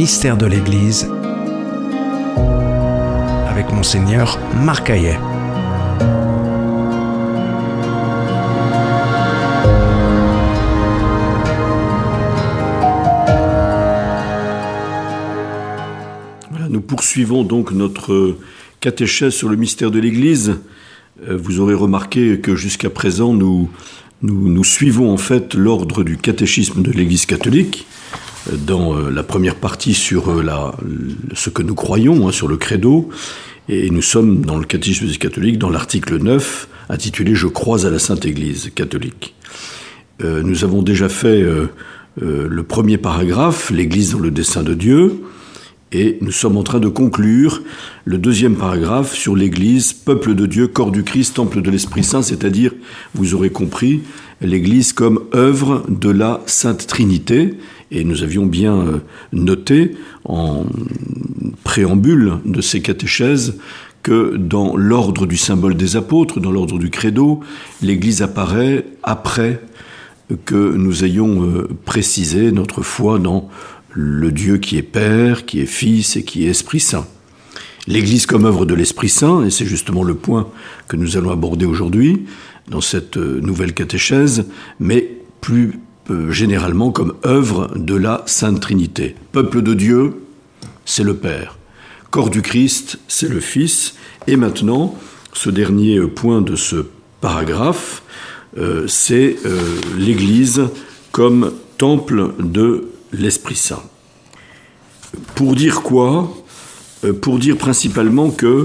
mystère de l'Église avec Monseigneur Marc Hayet. Nous poursuivons donc notre catéchèse sur le mystère de l'Église. Vous aurez remarqué que jusqu'à présent, nous suivons en fait l'ordre du catéchisme de l'Église catholique dans la première partie sur ce que nous croyons, sur le credo. Et nous sommes dans le catéchisme de l'Église catholique, dans l'article 9, intitulé « Je crois à la Sainte Église catholique ». Nous avons déjà fait le premier paragraphe, « L'Église dans le dessein de Dieu ». Et nous sommes en train de conclure le deuxième paragraphe sur l'Église, peuple de Dieu, corps du Christ, temple de l'Esprit Saint, c'est-à-dire, vous aurez compris, l'Église comme œuvre de la Sainte Trinité. Et nous avions bien noté en préambule de ces catéchèses que dans l'ordre du symbole des apôtres, dans l'ordre du credo, l'Église apparaît après que nous ayons précisé notre foi dans le Dieu qui est Père, qui est Fils et qui est Esprit Saint. L'Église comme œuvre de l'Esprit Saint, et c'est justement le point que nous allons aborder aujourd'hui dans cette nouvelle catéchèse, mais plus généralement comme œuvre de la Sainte Trinité. Peuple de Dieu, c'est le Père. Corps du Christ, c'est le Fils. Et maintenant, ce dernier point de ce paragraphe, c'est l'Église comme temple de l'Esprit Saint. Pour dire quoi ? Pour dire principalement que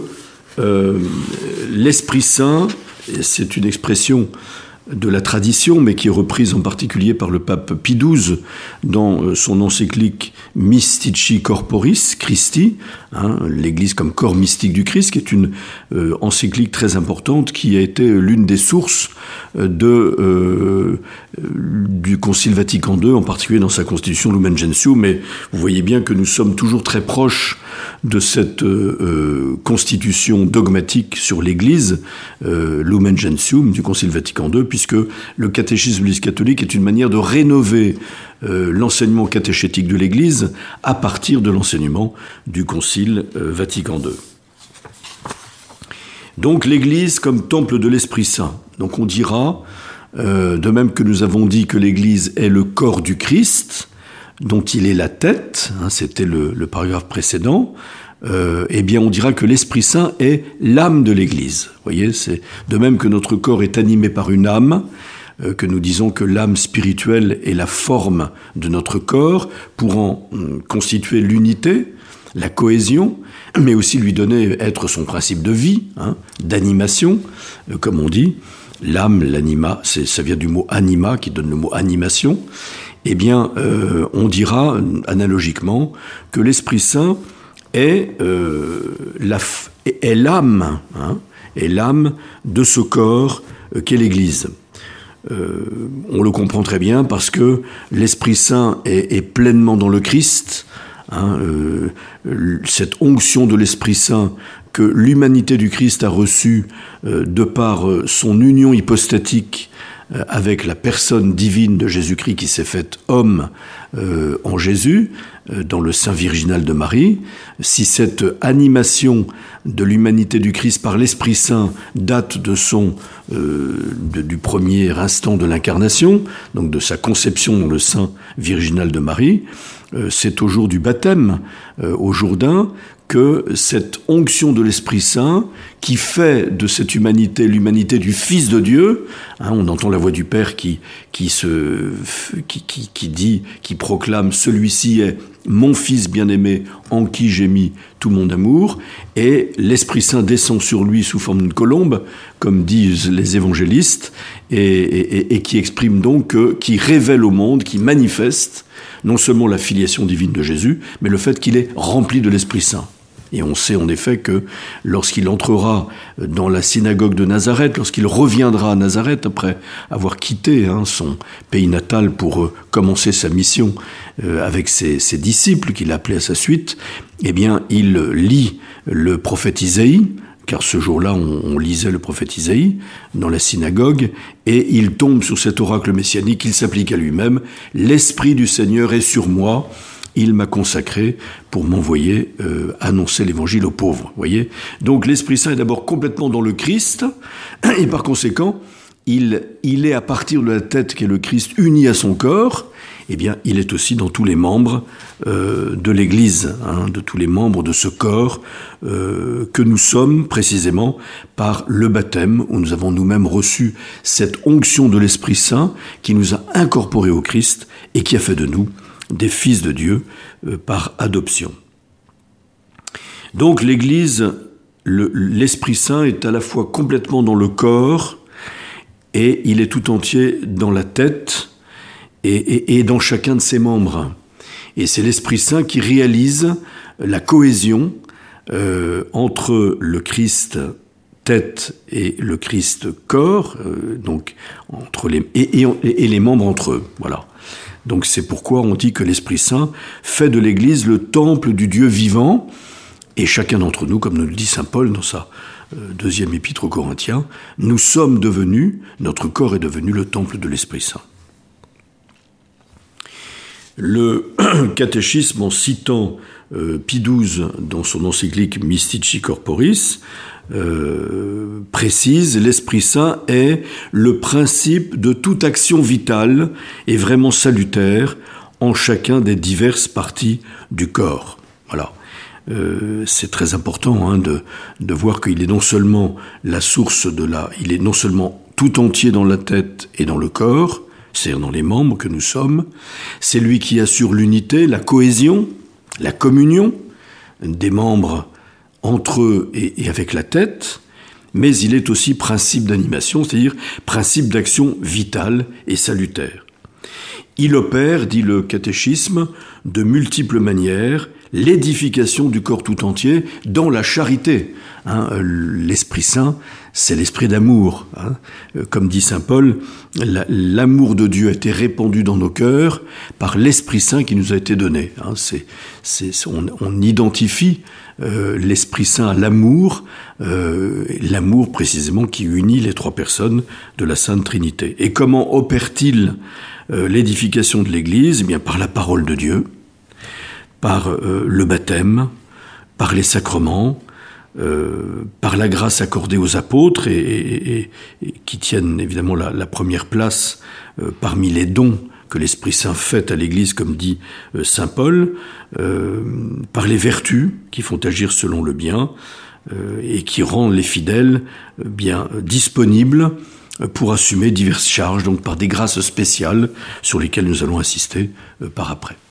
l'Esprit Saint, c'est une expression de la tradition, mais qui est reprise en particulier par le pape Pie XII dans son encyclique Mystici Corporis Christi, l'Église comme corps mystique du Christ, qui est une encyclique très importante, qui a été l'une des sources du Concile Vatican II, en particulier dans sa constitution Lumen Gentium. Mais vous voyez bien que nous sommes toujours très proches de cette constitution dogmatique sur l'Église, Lumen Gentium, du Concile Vatican II, puisque le catéchisme de l'Église catholique est une manière de rénover l'enseignement catéchétique de l'Église à partir de l'enseignement du Concile Vatican II. Donc l'Église comme temple de l'Esprit Saint. Donc on dira, de même que nous avons dit que l'Église est le corps du Christ, dont il est la tête, c'était le paragraphe précédent, eh bien on dira que l'Esprit Saint est l'âme de l'Église. Vous voyez, c'est de même que notre corps est animé par une âme, que nous disons que l'âme spirituelle est la forme de notre corps pour en constituer l'unité, la cohésion, mais aussi lui donner, être son principe de vie, d'animation, comme on dit. L'âme, l'anima, ça vient du mot anima, qui donne le mot animation. Eh bien, on dira analogiquement que l'Esprit Saint est l'âme, est l'âme de ce corps qu'est l'Église. On le comprend très bien parce que l'Esprit Saint est pleinement dans le Christ. Cette onction de l'Esprit Saint que l'humanité du Christ a reçue de par son union hypostatique avec la personne divine de Jésus-Christ qui s'est faite homme en Jésus, dans le sein virginal de Marie, si cette animation de l'humanité du Christ par l'Esprit Saint date de du premier instant de l'incarnation, donc de sa conception dans le sein virginal de Marie, c'est au jour du baptême, au Jourdain, que cette onction de l'Esprit Saint, qui fait de cette humanité l'humanité du Fils de Dieu, on entend la voix du Père qui dit, qui proclame « Celui-ci est mon Fils bien-aimé, en qui j'ai mis tout mon amour », et l'Esprit Saint descend sur lui sous forme d'une colombe, comme disent les évangélistes, et qui exprime donc, qui révèle au monde, qui manifeste non seulement la filiation divine de Jésus, mais le fait qu'il est rempli de l'Esprit Saint. Et on sait en effet que lorsqu'il entrera dans la synagogue de Nazareth, lorsqu'il reviendra à Nazareth après avoir quitté son pays natal pour commencer sa mission avec ses disciples qu'il appelait à sa suite, eh bien il lit le prophète Isaïe, car ce jour-là on lisait le prophète Isaïe dans la synagogue, et il tombe sur cet oracle messianique, il s'applique à lui-même « L'Esprit du Seigneur est sur moi ». il m'a consacré pour m'envoyer annoncer l'évangile aux pauvres. Voyez ? Donc l'Esprit Saint est d'abord complètement dans le Christ, et par conséquent, il est à partir de la tête qu'est le Christ uni à son corps, eh bien, il est aussi dans tous les membres de l'Église, de tous les membres de ce corps que nous sommes précisément par le baptême, où nous avons nous-mêmes reçu cette onction de l'Esprit Saint qui nous a incorporés au Christ et qui a fait de nous des fils de Dieu par adoption. Donc l'Église, l'Esprit Saint est à la fois complètement dans le corps et il est tout entier dans la tête et dans chacun de ses membres. Et c'est l'Esprit Saint qui réalise la cohésion entre le Christ tête et le Christ corps, donc entre et les membres entre eux. Voilà. Donc c'est pourquoi on dit que l'Esprit Saint fait de l'Église le temple du Dieu vivant, et chacun d'entre nous, comme nous le dit saint Paul dans sa deuxième épître aux Corinthiens, nous sommes devenus, notre corps est devenu le temple de l'Esprit Saint. Le catéchisme, en citant Pie XII dans son encyclique Mystici Corporis, précise: l'Esprit Saint est le principe de toute action vitale et vraiment salutaire en chacun des diverses parties du corps. Voilà. C'est très important de voir qu'il est non seulement la source il est non seulement tout entier dans la tête et dans le corps, c'est-à-dire dans les membres que nous sommes, c'est lui qui assure l'unité, la cohésion, la communion des membres entre eux et avec la tête, mais il est aussi principe d'animation, c'est-à-dire principe d'action vitale et salutaire. Il opère, dit le catéchisme, de multiples manières l'édification du corps tout entier dans la charité. L'Esprit Saint, c'est l'esprit d'amour. Comme dit saint Paul, l'amour de Dieu a été répandu dans nos cœurs par l'Esprit Saint qui nous a été donné. On identifie l'Esprit Saint à l'amour, l'amour précisément qui unit les trois personnes de la Sainte Trinité. Et comment opère-t-il l'édification de l'Église ? Eh bien, par la parole de Dieu, par le baptême, par les sacrements, par la grâce accordée aux apôtres et qui tiennent évidemment la première place parmi les dons que l'Esprit Saint fait à l'Église, comme dit saint Paul, par les vertus qui font agir selon le bien et qui rendent les fidèles bien disponibles pour assumer diverses charges, donc par des grâces spéciales sur lesquelles nous allons insister par après.